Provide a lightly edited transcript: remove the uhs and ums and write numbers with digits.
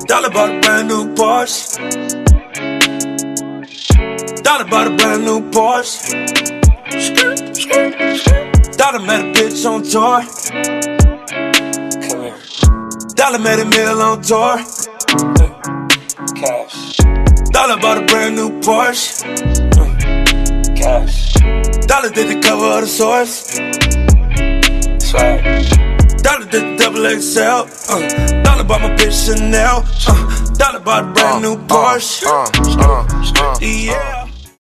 Dollar bought a brand new Porsche. Dollar bought a brand new Porsche. Dollar met a bitch on tour. Come here. Dollar made a meal on tour. Cash. Dollar bought a brand new Porsche. Cash. Dollar did the cover of the Source. Swag. Dollar did the double XL. Dollar bought my bitch Chanel. Dollar bought a brand new Porsche. Yeah.